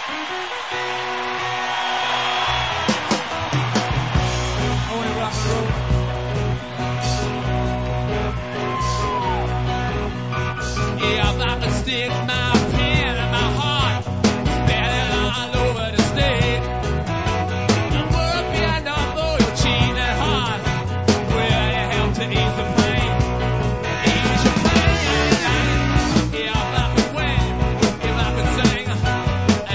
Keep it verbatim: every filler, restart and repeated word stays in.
Only rock and roll. Yeah, if I could stick my